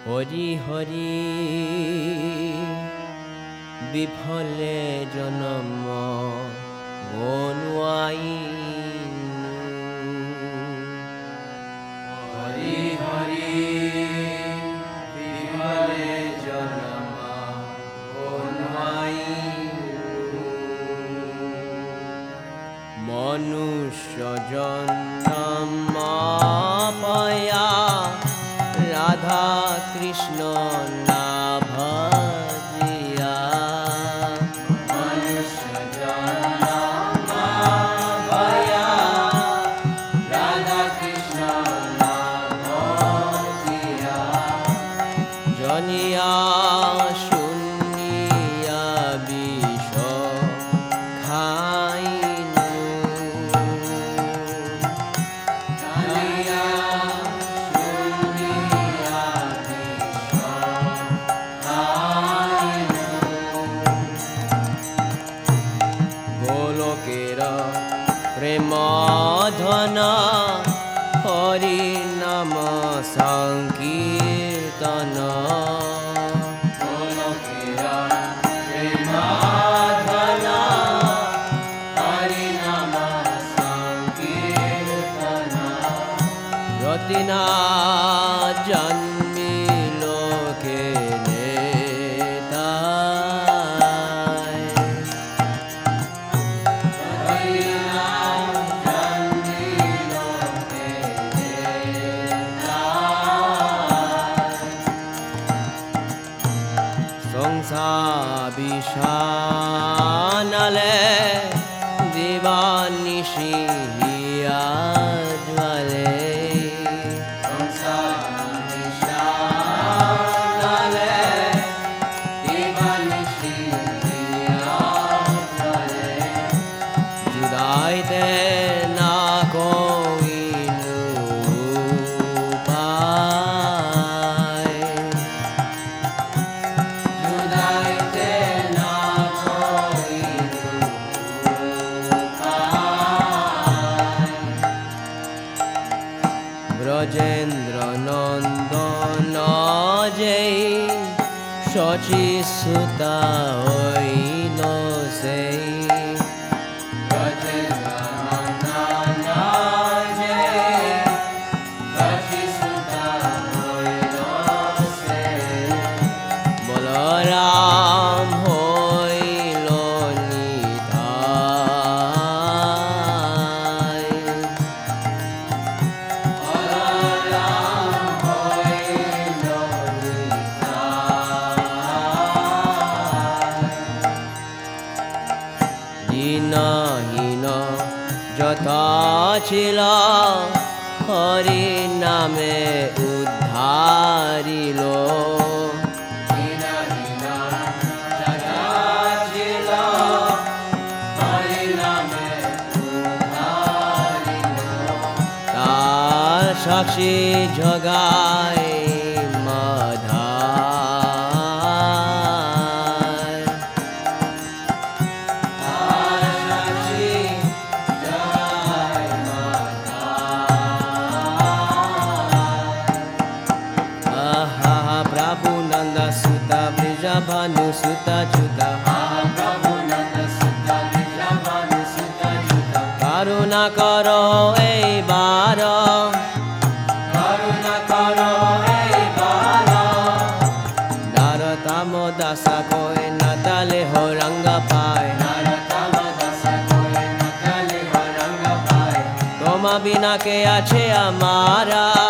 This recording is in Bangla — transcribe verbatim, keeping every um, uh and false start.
হরি হরি বিফলে জনম বনুয়াই হরি হরি বিফলে জনম বনুয়াই মনুষ্য জন্ম পায়া রাধা কৃষ্ণ না ভজিয়া মনুষ্য জন্ম পায়া রাধা কৃষ্ণ না ভজিয়া জনিয়া শুনিয়া বিষ খাই প্রেম ধন হরি নাম সংকীর্তন প্রেম ধন হরি নাম সংকীর্তন রতিনা জন্মি লোকে বিষানালে দিবানিশি হিয়া জ্বালে বিষানালে দিবানিশি হিয়া জ্বালে জুদাইতে না কোইনু পায় জুদাইতে ব্রজেন্দ্র নন্দন যেই শচী সুতা হইল সেই ব্রজেন্দ্র নন্দন যেই শচী সুতা হইল সেই বলরাম হইল নিধাই হীন যথা ছিল হরি নামে উদ্ধারিল হীন যথা ছিল হরি নামে উদ্ধারিল তার সাক্ষী জগায় भानु सुता जुता प्रभु नंद सुता भानु सुता जुता करुणा करो ए बार करुणा करो ए बार नरतम दासा कोई नताले हो रंग पाए नरतम दासा कोई नताले हो रंग पाए तोमा बिना के आछे हमारा